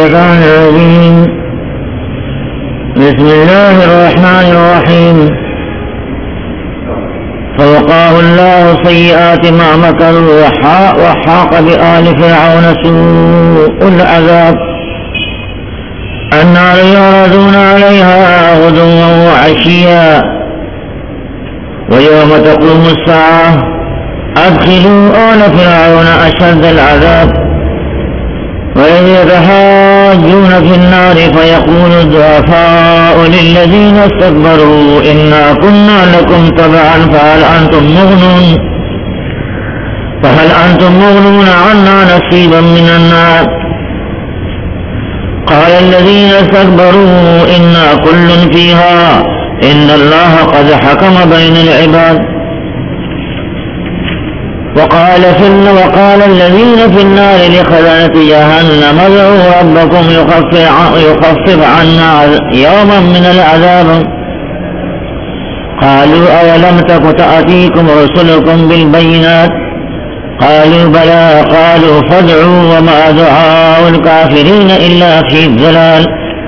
الشيطان الرجيم بسم الله الرحمن الرحيم فوقاه الله سيئات ما مكروا وحاق بآل فرعون سوء العذاب النار يعرضون عليها غدوا وعشيا ويوم تقوم الساعة أدخلوا آل فرعون أشد العذاب وإذ يتحاجون في النار فيقول الضعفاء للذين استكبروا إنا كنا لكم تبعا فهل أنتم مغنون عنا نصيبا من النار قال الذين استكبروا إنا كل فيها إن الله قد حكم بين العباد وقال الذين في النار لخزنة جهنم ادعوا ربكم يخفف عنا يوما من العذاب قالوا أولم تك تأتيكم رسلكم بالبينات قالوا بلى قالوا فادعوا وما دعاء الكافرين إلا في الضلال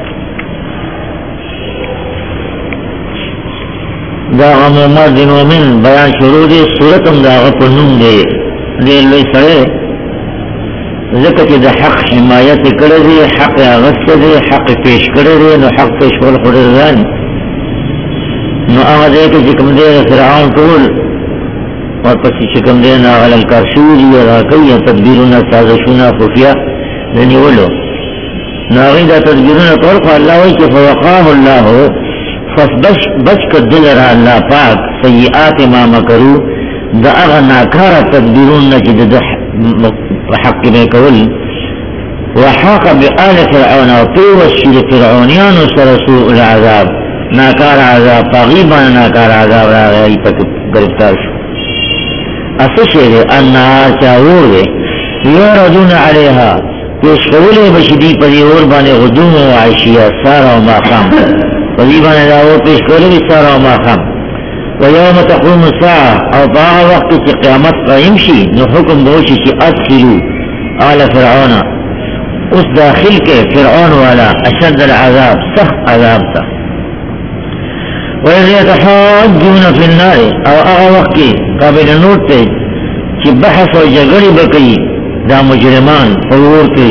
داغ محمد مومن بیان شروع دی صورتم داغ پنم دی لوی سرے ذکر دا حق حمایت کردی حق اغسط دی حق پیش کردی نو حق پیش کول خودردان نو آغا دے که چکم دے فرعون طول اور پسی چکم دے نا غلال کارشوری راکی تدبیرون سازشون خفیہ دنی ولو ناغی دا تدبیرون طول خوا اللہ وی که فوقاه اللہ بچ کر دل را اللہ پاک سیئات ما مکرو دا اغا ناکارا تدبیرون نجد دا حق میں کول وحاق بآل فرعون وطیوشی فرعونیان سرسوء العذاب ناکار عذاب فغیبان ناکار عذاب را غیئی پک گرفتار شو اسشے دے انہا چاور دے یوردون علیہا پیش قولے بشدی پدی اور بانے غدوم و عشیہ سارا و ماقام وزیبان داو پیش کرو سارا و ماقام ویوم تقوم الساعة او باغ وقت چی قیامت قائم شی نو حکم بوشی چی ادخلو آل فرعون اس داخل کے فرعون والا اشد العذاب سخت عذاب تا وَإِذْ يَتَحَاجُّونَ فِي النَّارِ او اغا وقت کی قابل نوٹ تے چی بحث و جگڑی بکی دا مجرمان فور کے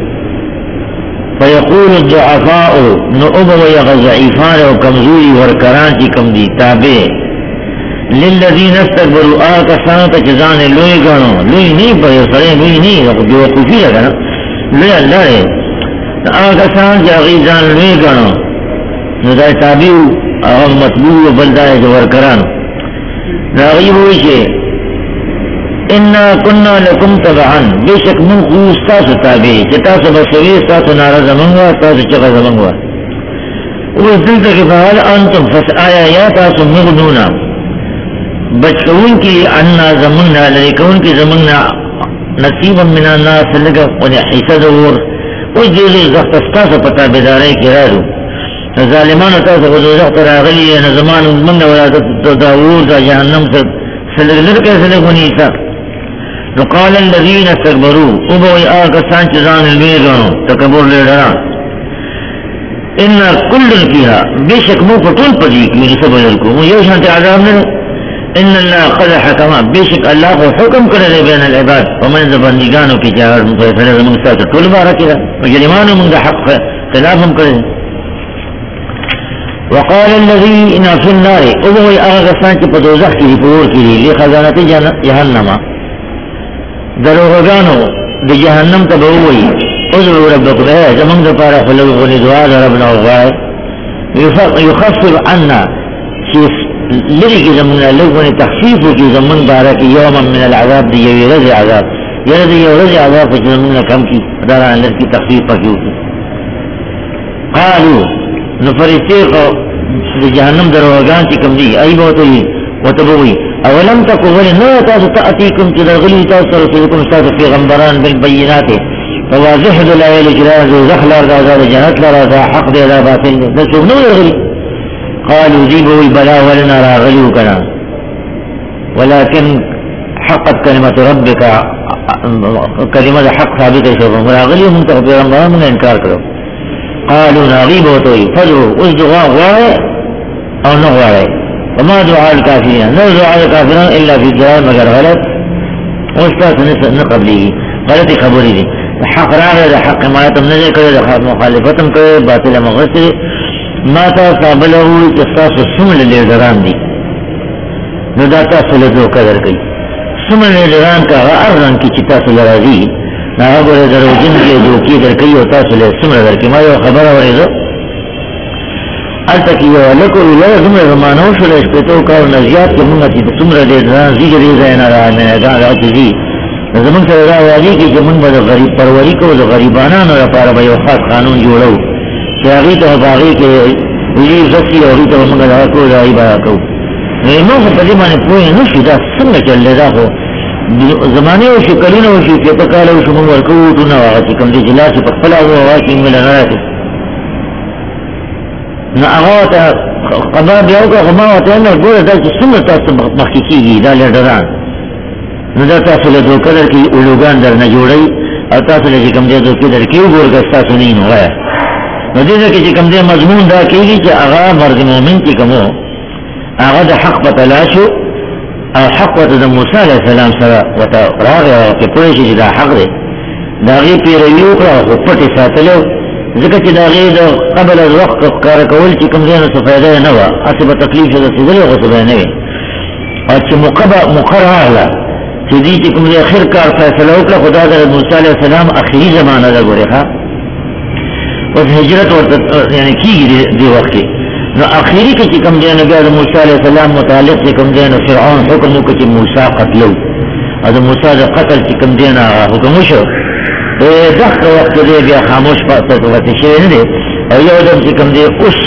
فیقول الضعفاء نعب ویغضعیفان و کمزوری ورکران چی کم دی تابع للذین استکبروا آکسانتا چیزان لوئی گانو لوئی نہیں پر سرے لوئی نہیں جو وقوفی لگا نا لوئی اللہ رہے آکسان چی اغیزان لوئی گانو ندائی تابعو اغم مطبوع و بلدائی جو ورکرانو ناغیب ہوئی چی انا کننا لکم تبعا بے شک من خوص تاسو تابعی چی تاسو بسویس تاسو نارا زمانگوا تاسو چقا زمانگوا اوز دلتا کی فحال انتم فس آیا یا تاسو مغنونا بچکون کی عنا زماننا لرکون کی زماننا نصیبا من الناس لگا ونی حیثہ دور اوز دیلی زختستاسو پتا بیدارے کی رارو ظالمان تاسو خودو زخت راغلی نظمان منگا ولادت داور دا جہنم سلگ لرکے سلگ ونیسا وقال الذين استكبروا ابوي آکسان چیزان الویگانو تکبر لیڈران انا کل فیها بے شک مو پتول پدیک میری سب لرکو مو یو شانت عذاب نرے ان اللہ قد حکما بے شک اللہ کو حکم کرے بین العباد ومن زبندگانو کی چاہر مفیصلہ زمانستاتا طول بارا کرا وجرمانو من دا حق خلافم کرے وقال الذين في النار ابوي آکسان چی پدوزخ کی پور کی لی خزانت جہنم دروغانو دی جہنم تبوئی اذرو ربکم اے زمان دا پارا خلوقنی دعا دا ربنا وغائے یخفر عنا چیز لرکی زمانہ لوگونی تخفیفو کی زمان بارا کی یوما من العذاب دی یوی رضی عذاب یردی یو رضی عذاب فچ زمانہ کم کی داران لرکی تخفیف پاکیو کی قالو نفرستیقو دی جہنم دروغان چی کم دی ای بوتوی وتبوئی اولم تکو ولی نو تاسو تأتیکم چی درغلی تاسو رسولکم ستاسو پیغمبران بالبینات فواضح دلائل اجراز و زخلار دا ازاد جنت لرازا حق دے دا باطل دے نسوک نو درغلی قالوا جیبوی بلا ولنا راغلیو کنا ولیکن حقت کلمت ربک کلمت حق ثابت شو مراغلی من تک پیغمبران من انکار کرو قالوا نغیب ہوتوئی فجو اس دعا غوائے او نغوائے وما دعا الكافرین نو دعا الكافرین الا فی الدعا مگر غلط استاس نقبلی غلطی خبری دی حق راغی دا حق حمایتم نظر کرے دا حق مخالفتم کرے باطل مغسر ما تا صابلہو استاس سمل لیدران دی نو دا تاسو لدو قدر کئی سمل لیدران کا ارغن کی چی تاسو لرازی نا اگر درو جن کے دوکی در کئی و تاسو لے سمل در کی ما یو خبر ورزو التکی یو لکو لیر سمل زمانو شو لیشپیتو کار نزیاد کے منگا چی سمل لیدران زیگر زینا را نگان را چیزی زمان سر را واجی کی جمن با دا غریب پروری کو دا غریبانان را پارا با یو خاص قانون جوڑو چی آغی تا باغی کے ویلی زسی آغی تا منگا دا کو دا عیبا کو نو خو پدې باندې پوهې نه شو دا څنګه چللی دا خو زمانې وشي کلونه وشي شپېته کاله وشو موږ ورکوو ټونه هغه چې کوم دی چې لاس یې په خپله هغه کې مله نه راکړي نو هغه ورته قضا بیا وکړه خو ما ورته ویل ګوره دا چې څومره تاسو مخکې کېږي دا لیډران نو دا تاسو له دوکه در کې اولوګان در نه جوړوي او تاسو له چې کوم دی دوکې در کې وګوره که ستاسو نه وي نو وایه نو دې ځای کې چې کوم دی مضمون دا کېږي چې هغه مرد مؤمن چې کوم هغه د حق په تلاشو او حق ته د موسی علیه السلام سره وته راغی او په پوه شي چې دا حق دی د هغې پیروي وکړه خو پټې ساتلو ځکه چې د هغې د قبل از وخت ښکاره کول چې کوم ځای نه څه فایده یې نه وه هسې به تکلیف یې رسېدلی خو څه به یې نه وي او چې موقع راغله چې دوی چې کوم ځای اخر کار فیصله وکړه خو دا د موسی علیه السلام اخري زمانه ده ګورې ښه اوس هجرت ورته یعنې کېږي دې وخت کې نو اخیری کې چې کوم دی نو بیا د موسی علیه السلام متعلق چې کوم دی نو فرعون حکم وکړ چې موسی قتلو او د موسی د قتل چې کوم دی نو حکم وشو دغه وخت دی بیا خاموش پاتې شوی نه دی او یو دم چې کوم دی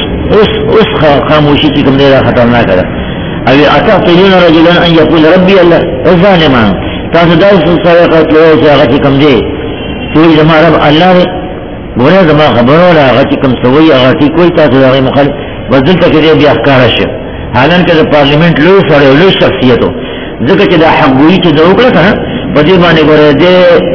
اوس خاموشي چې کوم دی را خطرناکه ده او اتقتلون رجلا ان یقول ربي الله ظالما تاسو دا سره قتلوی چې هغه چې کوم دی چې زما رب الله دی ګوره زما خبرو له هغه چې کوم سوی هغه چې کوئی تاسو هغه مخالف بدلته کې دې بیا ښکاره شي حالانکه د پارلیمنت لوی سره لوی شخصیت ځکه چې دا حق ګویي چې دا وکړه کنه په دې باندې ګوره دې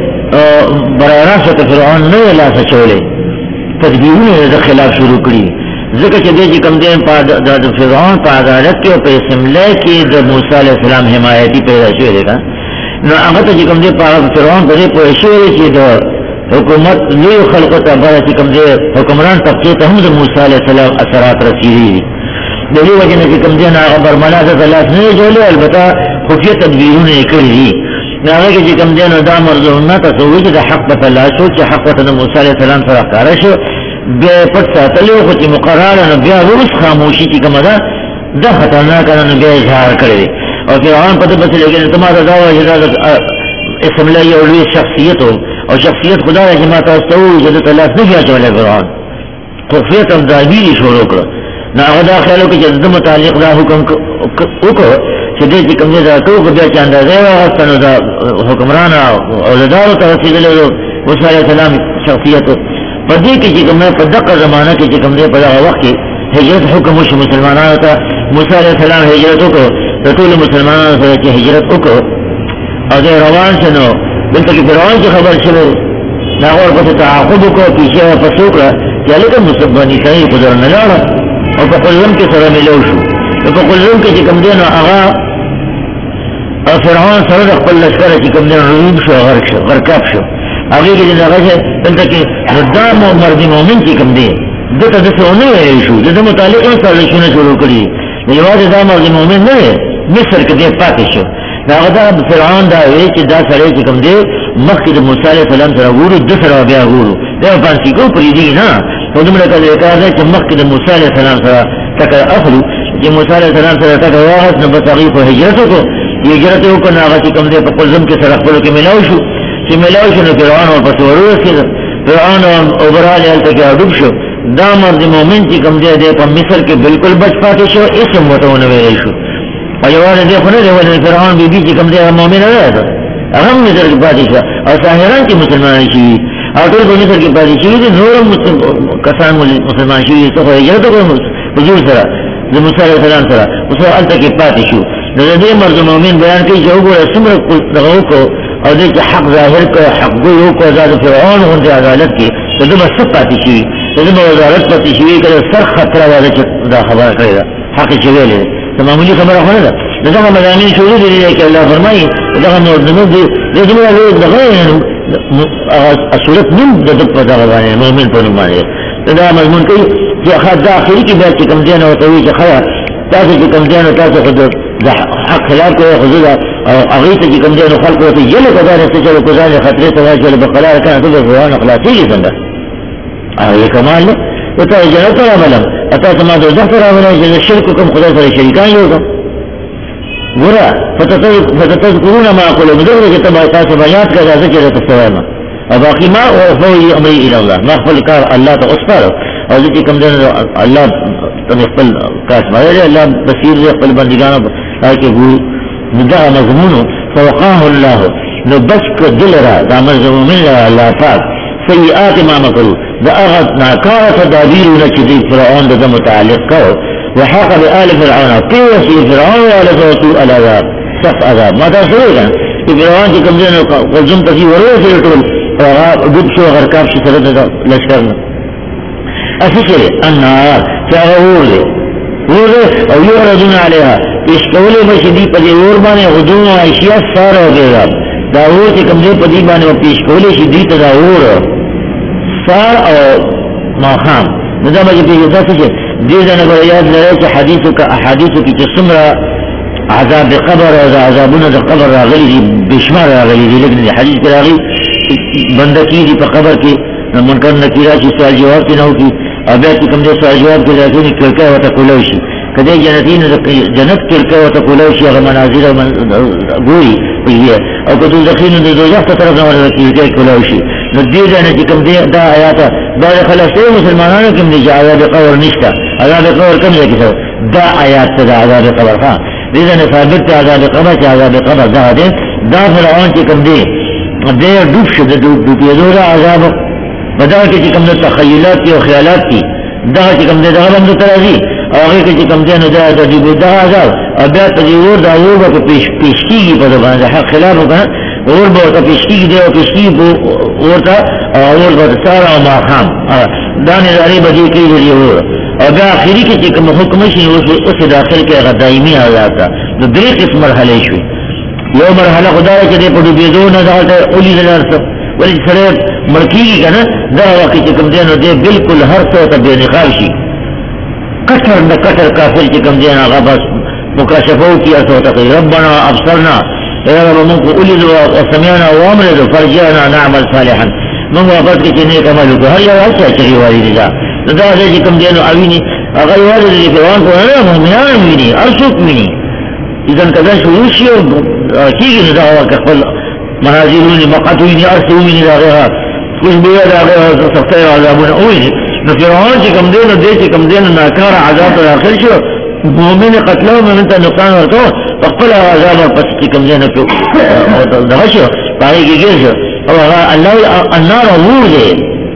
برای راست فرعون نه لاس اچولې تدبیرونه د خلاف شروع کړي ځکه چې دې کوم دې د فرعون په عدالت کې او په اسمبلی کې د موسی علیه السلام حمایتي پیدا شوی دی نو هغه ته چې کوم دې په فرعون په دې پوه شوی چې د حکومت لوی خلقو ته بره چې کوم دی حکمران طبقې ته هم د موسی علیه السلام اثرات رسېدلي دي د دې وجې نه چې کوم دی نه هغه برملا ته لاس نه یې جوړلی البته خفیه تدبیرونه یې کړي دي نو هغه کې چې کوم دی نو دا مرزونه تاسو وایي چې د حق په تلاشو چې حق ورته د موسی علیه السلام سره ښکاره شو بیا یې پټ ساتلی خو چې مقرره نو بیا روس خاموشي چې کومه ده دا خطرناکه ده نو بیا اظهار کړی دی او فرعون په ده پسې لګېدی ته ما ته دا وایي چې دا اسمبلی یو لوی شخصیت و او شخصیت خدا ہے کہ ماتا استوئی جدت اللہ سے نہیں چولے فرعون خفیت اب دائبیری شروع کرو نا اغدا خیالو کہ جدد متعلق دا حکم اکو چھ دے چکم دے دا تو بیا چاندہ دے وغستانو دا حکمران اولدارو ترسید لے دو موسیٰ علیہ السلام شخصیت پر دے کی چکم دے پر دقا زمانہ کی چکم دے پر دا وقت کی حجرت حکم وش مسلمانانو تا موسیٰ علیہ السلام حجرت اکو رسول مسلمانانو تا چھ حجرت اکو او دے روان چنو دلته کې فرعون چې خبر شوی ناغور پسې تعاقب وکړو پیسې یې پس وکړه چې هلکه بني اسرایل خو در نه لاړه او په قلزم کې سره میلو شو نو په قلزم کې چې کوم دی نو هغه فرعون سره د خپل لښکر چې کوم دی غریب شو غرقاب شو هغې کې چې هغه دلته کې نو دا مرد مؤمن چې کوم دی ده ته داسې ونه ویلی شو د ده متعلق هم سرلیکونه شروع کړي نو یوازې دا مرد مؤمن نه دی مصر کې دی پاتې شو دا غدا فرعون دا وی چې دا سره چې کوم دی مخکې د موسی علیه السلام سره ګورو د سره بیا ګورو دا فانسی کو پرې دی نه نو دومره کله کار دی چې مخکې د موسی علیه السلام سره تکه اخلو چې موسی علیه السلام سره تکه واغس نو بس هغې په هجرت وکړو هجرت یې وکړو نو هغه چې کوم دی په قلزم کې سره خپلو کې میلاو شو چې میلاو شو نو فرعون ورپسې ورورسېده فرعون اوبرالې هلته کې اډوب شو دا مرد مومن چې کوم دی په مصر کې بالکل بچ پاتې شو اسم ورته ونه ویلی شو او یوازې دی خو نه دی ولې فرعون بي بي چې کوم دی هغه مؤمنه نه ده هغه هم مصر کې پاتې شوه او ساحران چې مسلمانان شوي او ټول په مصر کې پاتې شوي دي نور هم کسان مسلمان شوي څه خو هجرت وکړو حضور سره د موسی علیه السلام سره اوس هلته کې پاتې شو دے مرد مومن بیان کی جو سمر دغو کو اور دے حق ظاہر کو حق گو کو آزاد فرعون ہوں عدالت کی تو دم سب پاتی شوی تو دم وزارت پاتی شوی کہ سر خطرہ والا دا خبر کرے گا حق چوے لے تو معمولی خبر ہونے دا دغه مضامین شروع دي کہ اللہ فرمائی دغه نور دي دغه صورت من دغه دغه باندې مومن په نوم باندې دا مضمون کوي چې خدای اخري کې به کوم دین او توي چې خیا تاسو چې کوم دین تاسو خود د حق خلاف کوي خود او هغه چې کوم دین خلق ته یله کدارې چې له کوزانه خطرې ته واجب بقرار کړه ته روان اخلاقي څنګه هغه کمال ته جنت راولم تاسو ما د ځخر راولم چې شرک کوم خدای سره شریکان یو برا فتتذكرون ما اقول بدون كتاب قاسم بيات كذا ذكر التسوامه باقي ما وفوي امري الى الله ما خپل کار الله ته اسپاره او ځکه کوم دین الله ته خپل کار وایي الله بصیر خپل بندګانو تاکي وو دا مضمون فوقاه الله نو بشک دلرا دا مضمون الله پاک سیئات ما مکروا دا اغت ناکار تدابیر نچدی فرعون دا متعلق کو وحاق بآل فرعون قوة فرعون وآل سوء العذاب سخت عذاب ما تاسوئے فرعون کی کم دین قلزم تسی ورور سے لٹول دب شو غرکاب شی سرد لشکرنا اسی چلے النار چاہور دے او یعرضون علیہا اشکولے بشدی پدی ورمانے غدون عشیاء سارا وغیرہ داور کی کم دین پدی بانے و پیشکولے شدی تداور سار او ماخام نظام اجی پیشتا سچے دیدن اگر یاد لرے کہ حدیثو کی جسمرا عذاب قبر و عذابون دا قبر راغلی دی بشمار راغلی دی لیکن حدیث کے راغلی بندکی دی پا قبر کی منکر نکیرہ چی سوال جواب کی نو کی ابیت کی کم دے سوال جواب کی لیکن کلکہ و تقولوشی کدے جنتین جنت کلکہ و تقولوشی اگر مناظر گوئی او کدو دخین دے دو جخت طرف نوال رکی کلکولوشی ندیدن چی کم دے دا آیاتا بعد خلصتے مسلمانانو کم دی جا عذاب قبر نشتا عذاب قبر کم دے کسو دا آیات تا دا عذاب قبر خواہ دیدن ثابت تا عذاب قبر چی عذاب قبر دا دے دا فرعون چی کم دے دیر دوب شد دوپیدو دا عذاب بدا کی کم دے تخیلات کی و خیالات کی دا چی کم دے دا غلم دو ترازی آغی کی کم دے دا دوب دا عذاب ابیات تجیور دا عیوبا کو پیشکی کی پا دبان دا حق خلاف ہوگا اور بہت پیشکی دے اور پیشکی اورتا اور بہت سارا و ماخام دانے داری بدی کی جلی اور بیا آخری کی چکم حکمشی اس داخل کے غدائمی آزاد تا دو دری قسم مرحلے شوی یو مرحلہ خدا رہے چلے پڑو بیدو نظارتا اولی دلار سب ولی سرے مرکی کی کنا دا واقعی چکم دینو دے بالکل ہر سوتا بے نقاب شی کٹر نا کٹر کافر چکم دین آغا بس مکاشفو کی ارسوتا قی ربنا ابصرنا اے رب منکو اولی دو سمیانا وامر دو فرجانا نعمل صالحا من واپس کی چنے کمالو کو ہر یا واسع چلی والی رجا دا دے چکم دینو آوینی اگر والی دی پیوان کو ہے مومنان وینی ارسوک وینی اذن کدا شروع شی اور چیزی ندا ہوا کہ خپل منازلونی مقاتوینی ارسوینی دا غیرہ کچھ بیا دا غیرہ سختی عذابون اوینی نو فرعون چکم دینو دے چکم دینو ناکار عذاب داخل شو مومن قتلو مومنتا نقصان ورکو فقل عذاب پس چکم دینو دغشو پاہی کی گر شو اللہ النار عور دے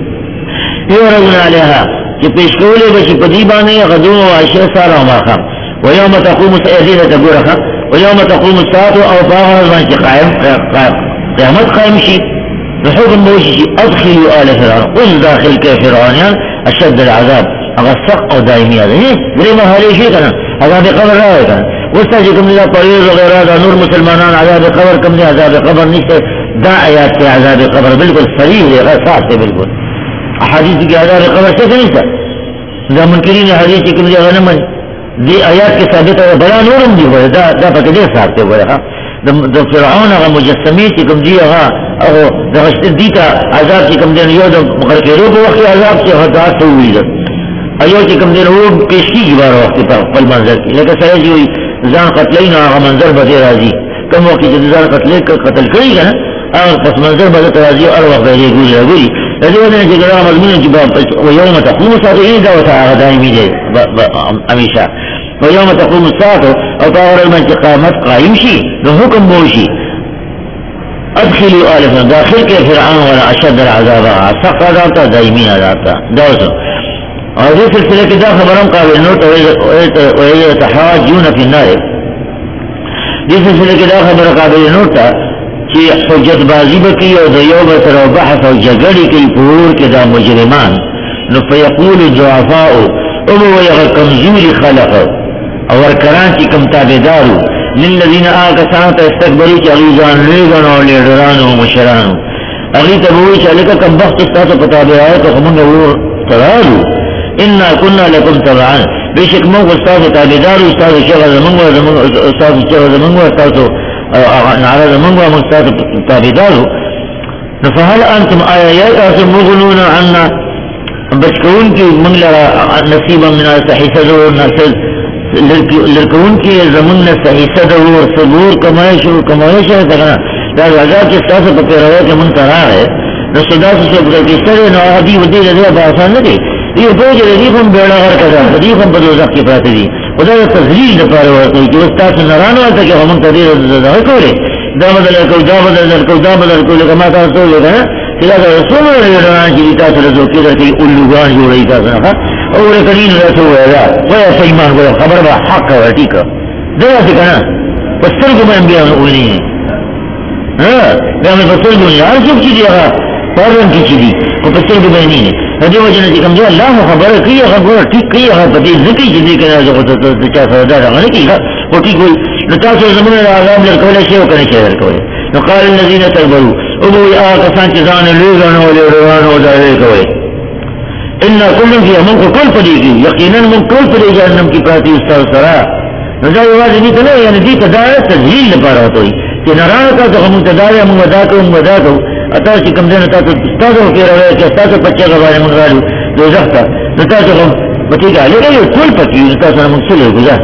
یورغن علیہا کہ پیشکولے بشی پدیبانے غدو و عشر سارا و ماخام ویوم تقوم سعیدین تقورخا ویوم تقوم الساعت او باغر وانچ قیامت قائم شی بحکم بوشی شی ادخلوا آل فرعون اس داخل کے فرعونیان اشد العذاب اگر سق و دائمی آدھے بری محالی شی کنا عذاب قبر رہے کنا وستا جی کم دا پریز وغیرہ دا نور مسلمانان عذاب قبر کم دے عذاب قبر نیستے دا آیات کے عذاب قبر بالکل صریح ہے غیر صاحب سے بالکل احادیث کی عذاب قبر سے نیستا دا منکرین حدیث کم دے غنم دی آیات کے ثابت ہے بلا نورم دی ہوئے دا پاک دے صاحب سے ہوئے دا فرعون اغا مجسمی چکم دی اغا دا غشت دیتا عذاب چکم دے یو دا مخرقیرو کو وقت عذاب سے غدا سوئی دا ایو چکم دے وہ پیشکی کی بار وقت پر پل منظر کی لیکن سرے جی ہوئی زان قتلین آغا منظر بدے رازی کم وقت جد زان قتل کری گا آغا پس منظر بدے رازی اور وقت بدے گولی گولی لذي ودنا جگرا مضمون جباب ويوم تقوم الساعة إذا وتعالى دائمي دي أميشا ويوم تقوم الساعة أو طاور المنطقة قامت قائم شي نحكم بوشي أدخلوا آل فرعون داخل کے فرعون ولا أشد العذاب سخت عذابتا دائمي عذابتا دوسو اور یہ سلسلے کی دا خبرم قابل نوٹ ویجا تحاجون فی النار جس سلسلے کے دا خبر قابل نوٹ تھا کہ حجت بازی بکی اور دیو بسر و بحث و جگڑی کی پور کے دا مجرمان نو فیقول الضعفاء ابو یغ کمزوری خلق اور کران کی کم تابدارو للذین آکسانت استقبری چی اغیزان لیگن و لیڈران و مشران اغیط ابوی چلکا کم بخت استاس پتابع آئے تو خمونگ وہ ترارو انا کننا لکم تبعان بیشک موگ استاس تابدارو استاس شغل زمانگو استاس شغل زمانگو استاسو نعرہ زمانگو استاس تابدارو نفحل انتم آیات آسم مغنون عنا بچکون کی منگلرا نصیبا من حصد و نصد لرکون کی زمن صحیح صدر اور صبور کمائش ہے تکنا لہذا عذاب کے ساتھ پہ روایت کے منترا ہے نصدا سے سب کی سر نو ادی ودی رضا باسان نہ یہ بوجھ رضی ہم بیڑا غر کذا ادی ہم بدوزہ کی بات دی خدا تذلیل نہ پارو ہے کہ استاد نران والا کہ ہم تدیر رضا کرے دا بدل کو لگا تا تو لگا کہ رسول اللہ کی تاثر جو کہ الگان جو رہی تھا اور کرین رسول اللہ وہ ایمان کو خبر با حق ہے ٹھیک ہے دیا سے کہنا پستر کو میں انبیاء اولنی ہے ہاں میں پستر کو نہیں ہر سب چیزیں پارن کی چیزی وہ پستر کو میں نہیں ہے رضی وجہ نے کہا اللہ خبر کی خبر ٹھیک کی پتی ذکری چیزیں کہنا جو چاہ سودا رہا نہیں کی وہ ٹھیک ہوئی نتاثر زمن العذاب لرکولے شیو کرنے چاہے لرکولے نقال الذین تکبروا ابو آکسان چیزان لیگن و لیڈوان و دائرے کوئے انہا کلن کی ہم کو کل پڑے گی یقیناً من کل پڑے جہنم کی پراتی استاذ سرا نظر واضح نہیں تلے یعنی دی تدارہ تذہیل نپا رہا تو ہی کہ نرانا کا تو ہم تدارہ ہم ودا کرو اتار چی کم دین اتا تو استاذ ہو کے رہے کہ استاذ پچے کا بارے من غالو دو زختا نتا تو ہم بچی کا لے گئے کل پچی استاذ سرا مقصل ہے گزا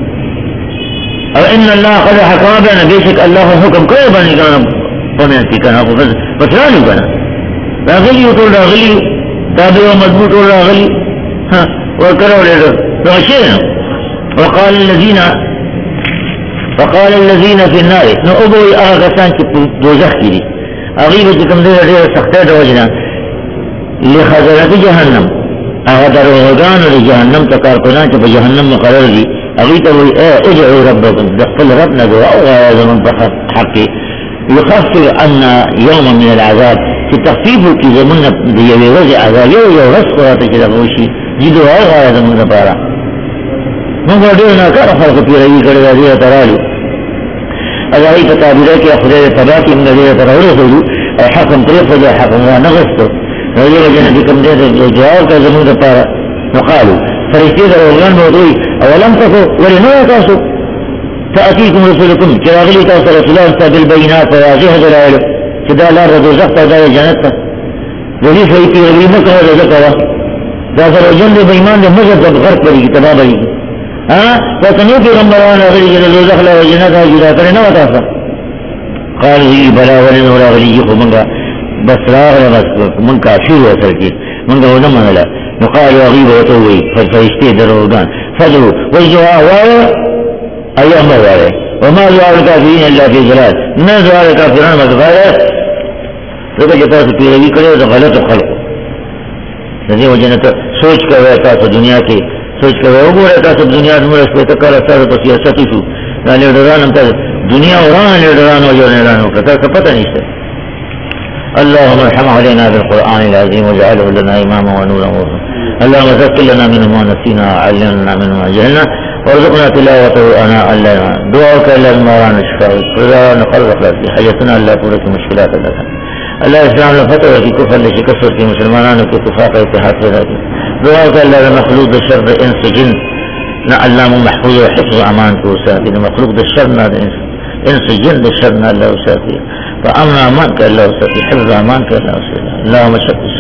اور ان اللہ قد حکام بینا بیشک اللہ حکم کرے بانی کانا پمینتی کانا بس رانو کانا راغلی اٹول راغلی تابع و مضبوط اور راغلی ہاں وکرو لیڈر تو اشیئے وقال الذین فی النار نو ابوی آگسان کی دوزخ کی دی اغیب جکم دیر دیر سختہ دوجنا لخزرت جہنم اغدر وغان لجہنم تکارکنان چا جہنم مقرر دی اغیب ابوی اجعو ربکم دخل ربنا دعا غایا زمن بحقی يخفف عنا يوما من العذاب في تخفيف کی زمن دیوی وجه عذاب یو رس قرات کی دغوشی جدو غایا زمن پارا من کو دینا کار فرق پی رہی کڑا دی ترالی اگائی تعبیر کہ خدا تبا کی من دی ترالی رسول حکم طریق وجه حکم نغست یہ وجہ نے کم دے جواب کا زمن پارا وقالوا فرشتے درغان موضوعی اولم تکو ولنو تاسو تأتيكم رسولكم كراغلي تاثر رسولان بالبينات وواضح دلائل كدا لا رضو زخت دار جانتا وذي فايتي غلي مكة ورزقها تاثر جنب بيمان لمجد غرب بريك تبا بريك فتنو في رمضان غلي رضو زخت وجنتها جدا کرنا وتاثر قال ذي بلا ولن ولا غلي يخو منك بس راغل من كافير وسركي منك ونمن لا نقال وغيب وطوي فالفايشتي دروغان فدروا وجدوا أوايا ایام موارے وما دعا الکافرین اللہ فی ضلال نہ دعا الکافرین مدفارہ لکہ جتا سے پیروی کرے تو غلط و خلق نظر وجہ نتا سوچ کر رہتا تو دنیا کی سوچ کر رہتا وہ رہتا سب دنیا سے مرس پہ تکر رہتا تو سیاستی سو لیڈران ہم تا دنیا وران لیڈران و جو لیڈران ہو کرتا سب پتہ نہیں سے اللہم ارحم علینا بالقرآن العظیم وجعله لنا اماما ونورا اللہم ذکر لنا منه ما نسینا علمنا منه ما جهلنا وارزقنا تلاوته آناء الليل دعاءك إلا المران الشفاء رضا نقرب لك حياتنا الله تورك مشكلات لك الله إسلام لفتح في كفر لشكسر في مسلمان في اتفاق اتحاد ذلك دعاءك إلا لمخلوق الشر إنس جن نعلم محفوظ وحفظ أمان كوساتي مخلوق الشر إنس جن الشر الله وساتي فأمن أمانك الله وساتي حفظ أمانك الله وساتي اللهم شكر